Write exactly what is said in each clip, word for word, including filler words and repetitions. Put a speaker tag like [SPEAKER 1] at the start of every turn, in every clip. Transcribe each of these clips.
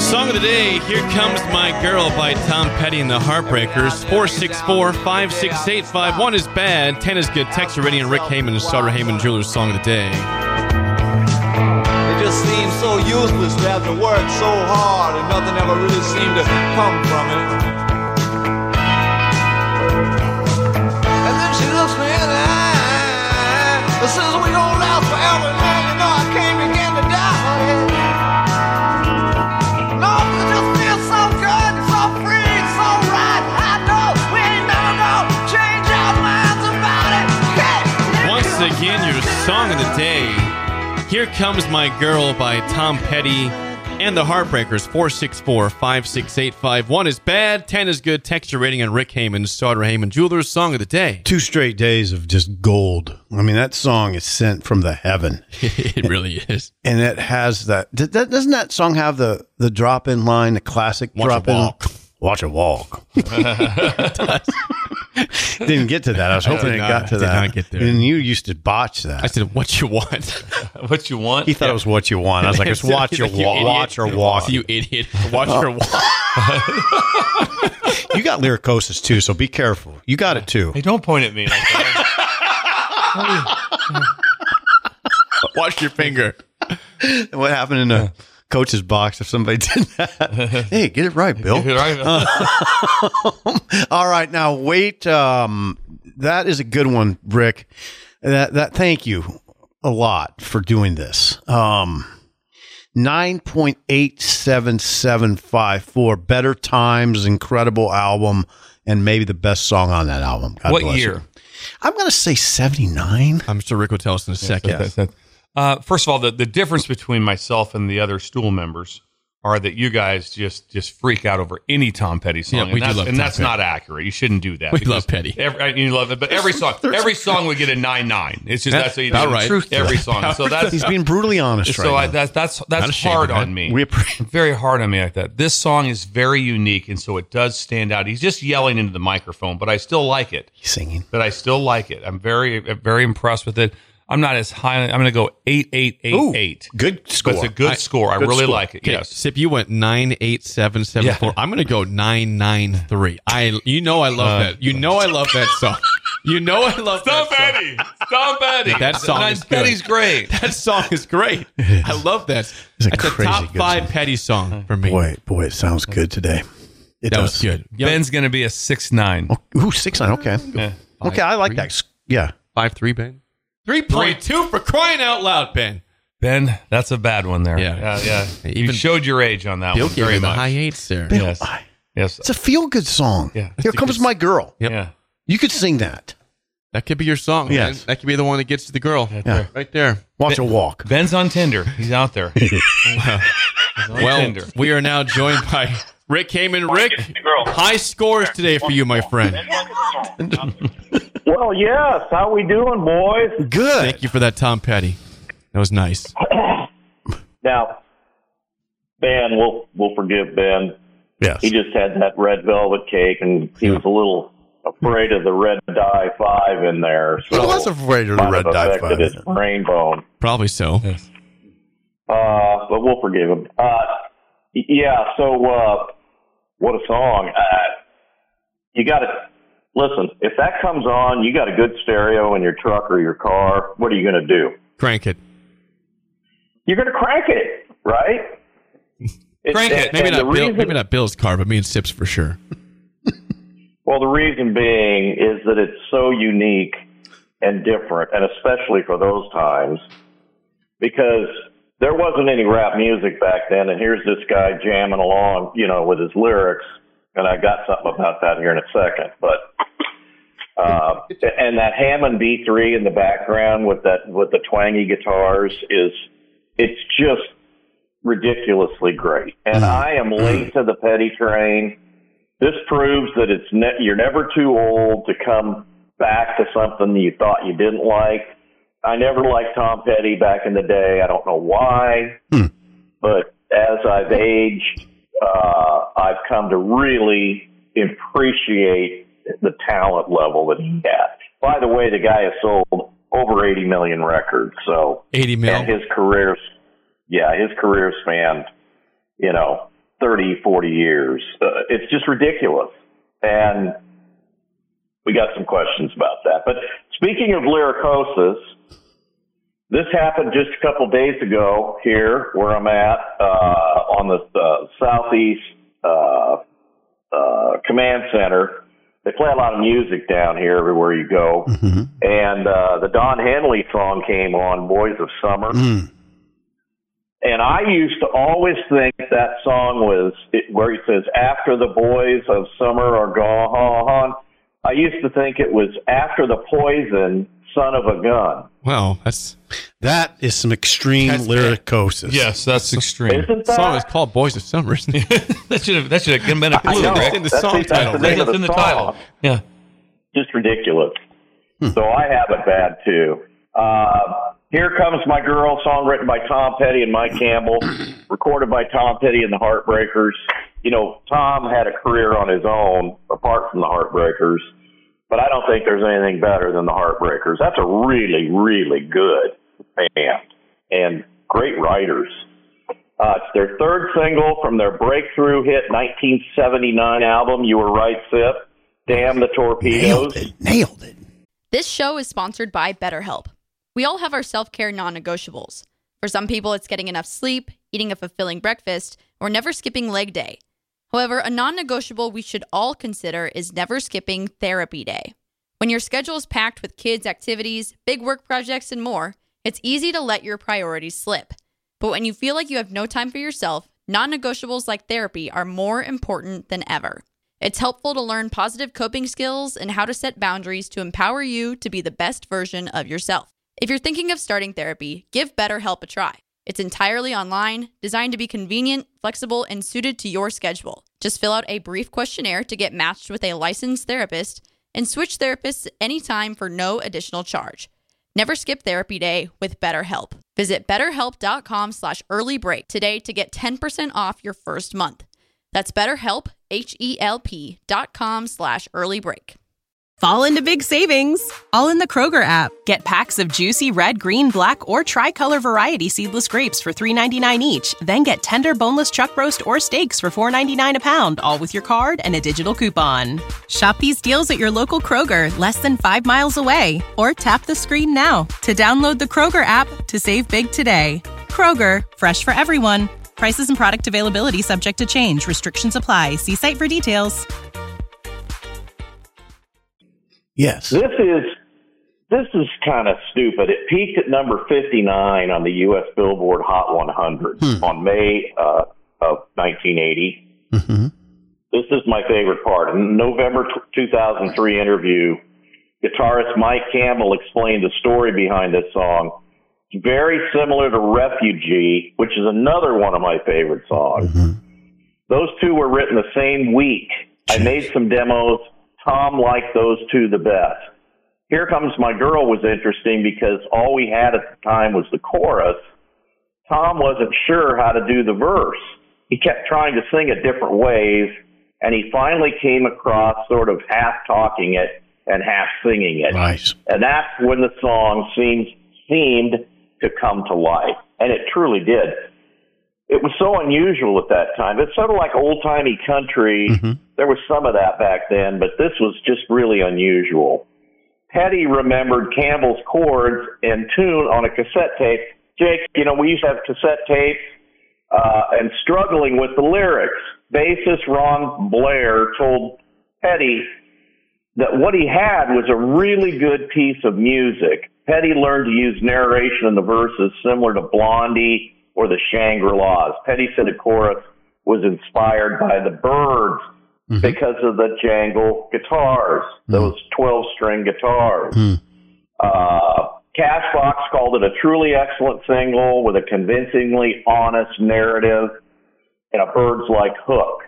[SPEAKER 1] Song of the day, Here Comes My Girl by Tom Petty and the Heartbreakers. four six four, five six eight five. One is bad, ten is good. Text Ready and Rick Heyman and Starter Heyman Jewelers Song of the day.
[SPEAKER 2] It just seems so useless to have to work so hard and nothing ever really seemed to come from it. And then she looks me in the eye and says we don't last forever. Now you know I can't begin to die. No, it just feels so good, so free, so right. I know we ain't never gonna change our minds about it. Hey.
[SPEAKER 1] Once again, your Song of the day, Here Comes My Girl by Tom Petty and the Heartbreakers. Four six four, five six eight five. One is bad, ten is good. Text your rating on Rick Heyman, Starter Heyman Jewelers Song of the day.
[SPEAKER 3] Two straight days of just gold. I mean, that song is sent from the heaven.
[SPEAKER 1] It really is.
[SPEAKER 3] And it has that, doesn't that song have the, the drop in line, the classic
[SPEAKER 1] Watch
[SPEAKER 3] drop
[SPEAKER 1] a
[SPEAKER 3] in?
[SPEAKER 1] walk.
[SPEAKER 3] Watch a walk. Didn't get to that. I was hoping it
[SPEAKER 1] not-
[SPEAKER 3] got to
[SPEAKER 1] did
[SPEAKER 3] that.
[SPEAKER 1] not get there.
[SPEAKER 3] And you used to botch that.
[SPEAKER 1] I said, what you want?
[SPEAKER 4] What you want?
[SPEAKER 3] He thought it was what you want. I was like, it's watch
[SPEAKER 1] He's
[SPEAKER 3] your
[SPEAKER 1] like, you
[SPEAKER 3] walk.
[SPEAKER 1] idiot.
[SPEAKER 3] Watch or walk.
[SPEAKER 1] You idiot. Watch your walk.
[SPEAKER 3] You got lyricosis too, so be careful. You got it too.
[SPEAKER 4] Hey, don't point at me like that.
[SPEAKER 1] Watch your finger.
[SPEAKER 3] What happened in the coach's box if somebody did that? Hey, get it right, Bill. All right, now wait. Um, that is a good one, Rick. That that. Thank you a lot for doing this. Um, nine point eight seven seven five for Better Times, incredible album, and maybe the best song on that album. God
[SPEAKER 4] What
[SPEAKER 3] bless
[SPEAKER 4] year?
[SPEAKER 3] you. I'm going to say seventy-nine.
[SPEAKER 1] I'm sure Rick will tell us in a second.
[SPEAKER 4] Yes, that- that- Uh, first of all, the, the difference between myself and the other stool members are that you guys just just freak out over any Tom Petty song,
[SPEAKER 1] Yeah, we
[SPEAKER 4] and
[SPEAKER 1] do
[SPEAKER 4] that's,
[SPEAKER 1] love
[SPEAKER 4] and
[SPEAKER 1] Tom
[SPEAKER 4] that's
[SPEAKER 1] Petty.
[SPEAKER 4] not accurate. You shouldn't do that.
[SPEAKER 1] We
[SPEAKER 4] because
[SPEAKER 1] love Petty.
[SPEAKER 4] Every, you love it, but every song, every song would get a nine nine. It's just that's,
[SPEAKER 1] That's
[SPEAKER 4] what you
[SPEAKER 1] about
[SPEAKER 4] do.
[SPEAKER 1] right.
[SPEAKER 3] Truth to
[SPEAKER 4] Every
[SPEAKER 3] that.
[SPEAKER 4] song. So that's
[SPEAKER 3] He's being brutally honest
[SPEAKER 4] so
[SPEAKER 3] right
[SPEAKER 4] I,
[SPEAKER 3] now.
[SPEAKER 4] that's that's
[SPEAKER 1] Not
[SPEAKER 4] that's
[SPEAKER 1] ashamed
[SPEAKER 4] hard
[SPEAKER 1] of that.
[SPEAKER 4] on me.
[SPEAKER 3] We appreciate.
[SPEAKER 4] Very hard on me like that. This song is very unique, and so it does stand out. He's just yelling into the microphone, but I still like it.
[SPEAKER 3] He's singing.
[SPEAKER 4] But I still like it. I'm very very impressed with it. I'm not as high. I'm going to go eight eight eight
[SPEAKER 3] Ooh,
[SPEAKER 4] eight.
[SPEAKER 3] good score.
[SPEAKER 4] But it's a good
[SPEAKER 1] I-
[SPEAKER 4] score. I
[SPEAKER 3] good
[SPEAKER 4] really
[SPEAKER 3] score.
[SPEAKER 4] like it.
[SPEAKER 1] Okay,
[SPEAKER 4] Yes.
[SPEAKER 1] Sip, you went nine eight seven seven four.
[SPEAKER 4] Yeah.
[SPEAKER 1] I'm going to go nine nine three. I, you know, I love
[SPEAKER 4] Uh,
[SPEAKER 1] that. You know, I love that song. You know, I love
[SPEAKER 4] Tom
[SPEAKER 1] that song.
[SPEAKER 4] Petty. Tom Petty.
[SPEAKER 1] That song
[SPEAKER 4] And
[SPEAKER 1] is good.
[SPEAKER 4] Petty's great.
[SPEAKER 1] That song is great. I love that.
[SPEAKER 3] It's a
[SPEAKER 1] That's a
[SPEAKER 3] crazy
[SPEAKER 1] top
[SPEAKER 3] good
[SPEAKER 1] five
[SPEAKER 3] song.
[SPEAKER 1] Petty song for me.
[SPEAKER 3] Boy, boy, it sounds good today. It
[SPEAKER 1] that
[SPEAKER 3] does.
[SPEAKER 1] was good. Young,
[SPEAKER 4] Ben's going to be a six nine.
[SPEAKER 3] Ooh, six nine. Okay.
[SPEAKER 4] Yeah.
[SPEAKER 3] Okay, I like that. Yeah.
[SPEAKER 1] five three, Ben. three point two for crying out loud, Ben.
[SPEAKER 4] Ben, that's a bad one there.
[SPEAKER 1] Yeah.
[SPEAKER 4] Yeah. yeah.
[SPEAKER 1] Even-
[SPEAKER 4] you showed your age on that
[SPEAKER 1] Bill
[SPEAKER 4] one
[SPEAKER 1] gave
[SPEAKER 4] very
[SPEAKER 1] me the
[SPEAKER 4] much.
[SPEAKER 1] high eights there.
[SPEAKER 3] Bill,
[SPEAKER 4] Yes.
[SPEAKER 3] I-
[SPEAKER 4] Yes.
[SPEAKER 3] It's a feel good song.
[SPEAKER 4] Yeah.
[SPEAKER 3] Here comes my girl.
[SPEAKER 1] Yep.
[SPEAKER 4] Yeah.
[SPEAKER 3] You could sing that.
[SPEAKER 1] That could be your song.
[SPEAKER 3] Yes.
[SPEAKER 1] Man. That could be the one that gets to the girl.
[SPEAKER 3] Yeah.
[SPEAKER 1] Right there.
[SPEAKER 3] Watch a walk.
[SPEAKER 4] Ben's on Tinder. He's out there. He's on
[SPEAKER 1] Well,
[SPEAKER 4] Tinder.
[SPEAKER 1] we are now joined by Rick Heyman. Rick, high scores today for you, my friend.
[SPEAKER 5] Well, yes. How we doing, boys?
[SPEAKER 3] Good.
[SPEAKER 1] Thank you for that, Tom Petty. That was nice.
[SPEAKER 5] Now, Ben, we'll we'll forgive Ben.
[SPEAKER 3] Yes.
[SPEAKER 5] He just had that red velvet cake, and he was a little afraid of the red dye five in there. So
[SPEAKER 3] He was afraid of the
[SPEAKER 5] might
[SPEAKER 3] red
[SPEAKER 5] have
[SPEAKER 3] dye
[SPEAKER 5] affected
[SPEAKER 3] five.
[SPEAKER 5] his brain bone.
[SPEAKER 1] Probably so.
[SPEAKER 5] Uh, but we'll forgive him. Uh, y- yeah. So, uh, what a song! Uh, you got to listen. If that comes on, you got a good stereo in your truck or your car. What are you going to do?
[SPEAKER 1] Crank it.
[SPEAKER 5] You're going to crank it, right?
[SPEAKER 1] Crank it. Maybe not, Bill, maybe not Bill's car, but me and Sips for sure.
[SPEAKER 5] Well, the reason being is that it's so unique and different, and especially for those times, because there wasn't any rap music back then, and here's this guy jamming along, you know, with his lyrics, and I got something about that here in a second, but uh, and that Hammond B three in the background with that with the twangy guitars is it's just ridiculously great, and I am late to the Petty train. This proves that it's ne- you're never too old to come back to something you thought you didn't like. I never liked Tom Petty back in the day. I don't know why,
[SPEAKER 3] Hmm.
[SPEAKER 5] but as I've aged, uh, I've come to really appreciate the talent level that he had. By the way, the guy has sold over eighty million records, so
[SPEAKER 1] eighty mil.
[SPEAKER 5] and his career, yeah, his career spanned, you know, thirty, forty years. Uh, it's just ridiculous. And we got some questions about that. But speaking of Lyricosis, this happened just a couple days ago here where I'm at uh, on the uh, Southeast uh, uh, Command Center. They play a lot of music down here everywhere you go. Mm-hmm. And uh, the Don Henley song came on, Boys of Summer. Mm. And I used to always think that song was it, where he says, after the boys of summer are gone. I used to think it was after the poison, son of a gun.
[SPEAKER 1] Wow, that's
[SPEAKER 3] that is some extreme that's lyricosis.
[SPEAKER 4] Yes, that's extreme.
[SPEAKER 5] Isn't that?
[SPEAKER 1] The song is called Boys of Summer.
[SPEAKER 4] that should have that should have been a clue.
[SPEAKER 1] It's in the
[SPEAKER 5] that's
[SPEAKER 1] song
[SPEAKER 5] the,
[SPEAKER 1] title.
[SPEAKER 5] That's the name
[SPEAKER 4] Right?
[SPEAKER 5] of the
[SPEAKER 4] in the
[SPEAKER 5] song.
[SPEAKER 4] title. Yeah.
[SPEAKER 5] Just ridiculous. Hmm. So I have it bad too. Uh, Here Comes My Girl, song written by Tom Petty and Mike Campbell, recorded by Tom Petty and the Heartbreakers. You know, Tom had a career on his own, apart from the Heartbreakers, but I don't think there's anything better than the Heartbreakers. That's a really, really good band and great writers. Uh, it's their third single from their breakthrough hit nineteen seventy-nine album, You Were Right, Sip, Damn the Torpedoes.
[SPEAKER 3] Nailed it. Nailed it.
[SPEAKER 6] This show is sponsored by BetterHelp. We all have our self-care non-negotiables. For some people, it's getting enough sleep, eating a fulfilling breakfast, or never skipping leg day. However, a non-negotiable we should all consider is never skipping therapy day. When your schedule is packed with kids' activities, big work projects, and more, it's easy to let your priorities slip. But when you feel like you have no time for yourself, non-negotiables like therapy are more important than ever. It's helpful to learn positive coping skills and how to set boundaries to empower you to be the best version of yourself. If you're thinking of starting therapy, give BetterHelp a try. It's entirely online, designed to be convenient, flexible, and suited to your schedule. Just fill out a brief questionnaire to get matched with a licensed therapist and switch therapists anytime for no additional charge. Never skip therapy day with BetterHelp. Visit betterhelp.com slash early break today to get ten percent off your first month. That's BetterHelp, H-E-L-P dot com slash early break.
[SPEAKER 7] Fall into big savings, all in the Kroger app. Get packs of juicy red, green, black, or tricolor variety seedless grapes for three ninety-nine each. Then get tender boneless chuck roast or steaks for four ninety-nine a pound, all with your card and a digital coupon. Shop these deals at your local Kroger, less than five miles away. Or tap the screen now to download the Kroger app to save big today. Kroger, fresh for everyone. Prices and product availability subject to change. Restrictions apply. See site for details.
[SPEAKER 3] Yes.
[SPEAKER 5] This is this is kind of stupid. It peaked at number fifty-nine on the U S Billboard Hot one hundred hmm. on May uh, of nineteen eighty. Mm-hmm. This is my favorite part. In a November two thousand three interview, guitarist Mike Campbell explained the story behind this song. It's very similar to Refugee, which is another one of my favorite songs. Mm-hmm. Those two were written the same week. I made some demos. Tom liked those two the best. Here Comes My Girl was interesting because all we had at the time was the chorus. Tom wasn't sure how to do the verse. He kept trying to sing it different ways, and he finally came across sort of half talking it and half singing it.
[SPEAKER 3] Nice. And
[SPEAKER 5] that's when the song seemed, seemed to come to life, and it truly did. It was so unusual at that time. It's sort of like old-timey country. Mm-hmm. There was some of that back then, but this was just really unusual. Petty remembered Campbell's chords and tune on a cassette tape. Jake, you know, we used to have cassette tapes uh, and struggling with the lyrics. Bassist Ron Blair told Petty that what he had was a really good piece of music. Petty learned to use narration in the verses similar to Blondie or the Shangri-Las. Petty said the chorus was inspired by the Byrds mm-hmm. because of the jangle guitars, mm-hmm. those twelve-string guitars. Mm-hmm. Uh, Cashbox called it a truly excellent single with a convincingly honest narrative and a Byrds-like hook.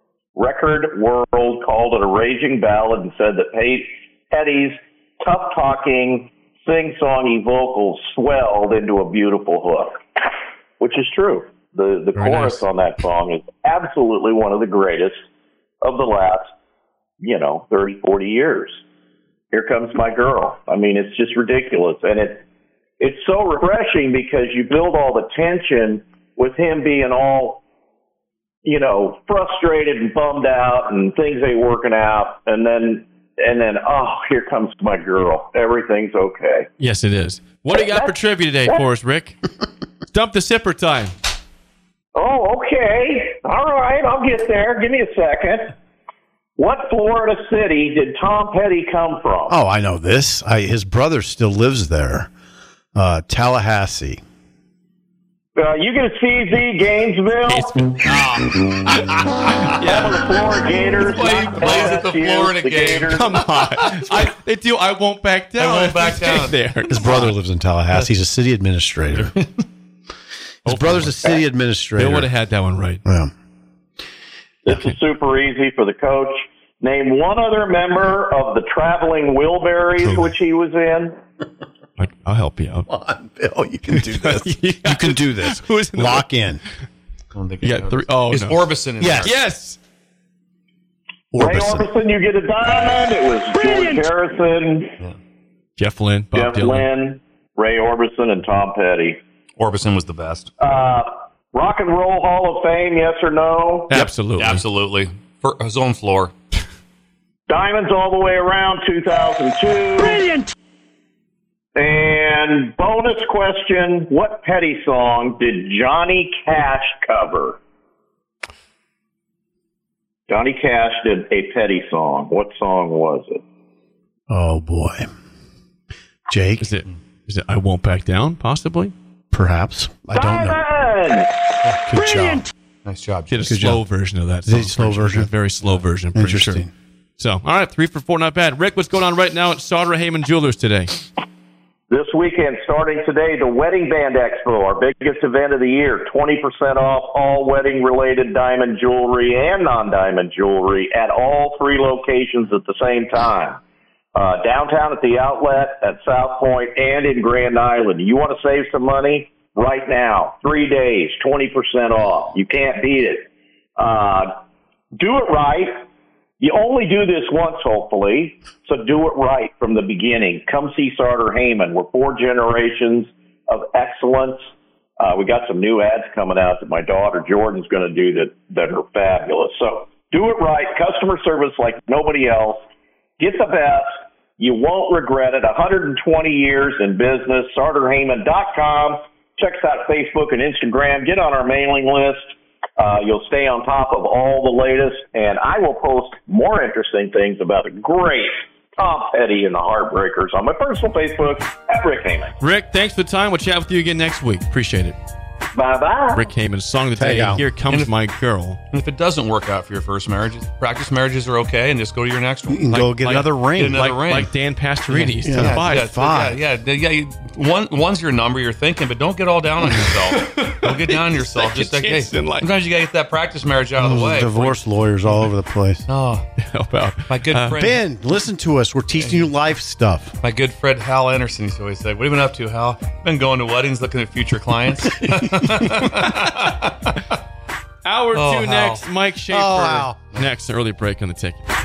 [SPEAKER 5] Record World called it a raging ballad and said that Petty's tough-talking, sing-songy vocals swelled into a beautiful hook. Which is true. The the Very chorus nice. on that song is absolutely one of the greatest of the last, you know, thirty, forty years. Here Comes My Girl. I mean, it's just ridiculous. And it it's so refreshing because you build all the tension with him being all you know, frustrated and bummed out and things ain't working out. And then, and then, oh, here comes my girl. Everything's okay.
[SPEAKER 1] Yes, it is. What do you got for trivia today for us, Rick? Dump the sipper time.
[SPEAKER 5] Oh, okay. All right, I'll get there. Give me a second. What Florida city did Tom Petty come from?
[SPEAKER 3] Oh, I know this. I, his brother still lives there. Uh, Tallahassee.
[SPEAKER 5] Uh, you get a C Z Gainesville.
[SPEAKER 1] Yeah,
[SPEAKER 5] the Florida Gators.
[SPEAKER 4] Play-
[SPEAKER 5] not
[SPEAKER 4] plays at the
[SPEAKER 5] L S U,
[SPEAKER 4] Florida
[SPEAKER 5] the
[SPEAKER 4] game.
[SPEAKER 5] Gators.
[SPEAKER 1] come on. I, they do. I won't back down.
[SPEAKER 4] I won't back
[SPEAKER 1] Stay
[SPEAKER 4] down.
[SPEAKER 1] there.
[SPEAKER 3] His brother lives in Tallahassee. He's a city administrator. His brother's a city administrator.
[SPEAKER 1] They would have had that one right.
[SPEAKER 3] Yeah.
[SPEAKER 5] This is super easy for the coach. Name one other member of the Traveling Wilburys, which he was in.
[SPEAKER 1] I, I'll help you out.
[SPEAKER 3] Come on, Bill. You can do this.
[SPEAKER 1] You
[SPEAKER 3] You can do this.
[SPEAKER 1] Who is in the-
[SPEAKER 3] Lock in.
[SPEAKER 4] I don't think
[SPEAKER 1] You
[SPEAKER 4] I
[SPEAKER 1] got
[SPEAKER 4] know
[SPEAKER 1] three-
[SPEAKER 4] this.
[SPEAKER 1] oh,
[SPEAKER 4] Is
[SPEAKER 1] no.
[SPEAKER 4] Orbison in
[SPEAKER 3] Yes.
[SPEAKER 4] there?
[SPEAKER 1] Yes.
[SPEAKER 5] Ray
[SPEAKER 3] Orbison.
[SPEAKER 5] Orbison, you get a diamond. It was George Harrison,
[SPEAKER 1] Jeff Lynne, Bob
[SPEAKER 5] Jeff
[SPEAKER 1] Dylan.
[SPEAKER 5] Lynne, Ray Orbison, and Tom Petty.
[SPEAKER 4] Orbison was the best.
[SPEAKER 5] Uh, Rock and Roll Hall of Fame, yes or no?
[SPEAKER 1] Absolutely.
[SPEAKER 4] Absolutely. For his own floor.
[SPEAKER 5] Diamonds all the way around, two thousand two. Brilliant. And bonus question, what Petty song did Johnny Cash cover? Johnny Cash did a Petty song. What song was it?
[SPEAKER 3] Oh, boy. Jake,
[SPEAKER 1] Is it? Is it? I won't back down. Possibly.
[SPEAKER 3] perhaps. I don't know.
[SPEAKER 5] Diamond!
[SPEAKER 3] Good job.
[SPEAKER 4] Nice job.
[SPEAKER 1] Get a
[SPEAKER 3] Good
[SPEAKER 1] slow
[SPEAKER 3] job.
[SPEAKER 1] version of that.
[SPEAKER 3] Is it a
[SPEAKER 1] song,
[SPEAKER 3] slow
[SPEAKER 1] pretty sure.
[SPEAKER 3] version?
[SPEAKER 1] A very slow version. Pretty
[SPEAKER 3] Interesting.
[SPEAKER 1] Sure. So, all right, three for four, not bad. Rick, what's going on right now at Sauter Heyman Jewelers today?
[SPEAKER 5] This weekend, starting today, the Wedding Band Expo, our biggest event of the year. twenty percent off all wedding-related diamond jewelry and non-diamond jewelry at all three locations at the same time. Uh, downtown at the Outlet, at South Point, and in Grand Island. You want to save some money? Right now. Three days, twenty percent off. You can't beat it. Uh, do it right. You only do this once, hopefully, so do it right from the beginning. Come see Sauter Heyman. We're four generations of excellence. Uh, we got some new ads coming out that my daughter Jordan's going to do that, that are fabulous. So do it right. Customer service like nobody else. Get the best. You won't regret it. one hundred twenty years in business. Sauter Heyman dot com. Check us out Facebook and Instagram. Get on our mailing list. Uh, you'll stay on top of all the latest, and I will post more interesting things about the great Tom Petty and the Heartbreakers on my personal Facebook at Rick Heyman.
[SPEAKER 1] Rick, thanks for the time. We'll chat with you again next week. Appreciate it.
[SPEAKER 5] Bye-bye.
[SPEAKER 1] Rick Heyman, song of the
[SPEAKER 3] Hey,
[SPEAKER 1] day.
[SPEAKER 3] Al.
[SPEAKER 1] Here comes
[SPEAKER 4] And if-
[SPEAKER 1] my girl.
[SPEAKER 4] And if it doesn't work out for your first marriage, practice marriages are okay, and just go to your next
[SPEAKER 3] You
[SPEAKER 4] one.
[SPEAKER 3] can go get
[SPEAKER 1] like-
[SPEAKER 3] another ring.
[SPEAKER 4] get another
[SPEAKER 1] Like,
[SPEAKER 4] ring.
[SPEAKER 1] like Dan Pastorides.
[SPEAKER 3] Yeah.
[SPEAKER 1] to five.
[SPEAKER 4] yeah,
[SPEAKER 3] five.
[SPEAKER 4] Yeah, yeah, yeah. You, one, one's your number you're thinking, but don't get all down on yourself. Don't get down on yourself. Just like, hey,
[SPEAKER 1] chance in life.
[SPEAKER 4] sometimes you got to get that practice marriage out of the way.
[SPEAKER 3] Divorce lawyers all over the place.
[SPEAKER 4] Oh,
[SPEAKER 1] How about
[SPEAKER 4] my good
[SPEAKER 1] Uh,
[SPEAKER 4] friend,
[SPEAKER 3] Ben, listen to us. We're teaching you life stuff.
[SPEAKER 4] my good friend Hal Anderson used to always say, "What have you been up to, Hal? Been going to weddings, looking at future clients."
[SPEAKER 1] hour
[SPEAKER 4] Oh,
[SPEAKER 1] two
[SPEAKER 4] Hal.
[SPEAKER 1] next? Mike Schaefer
[SPEAKER 3] Oh, Hal.
[SPEAKER 1] next. Early break on the ticket.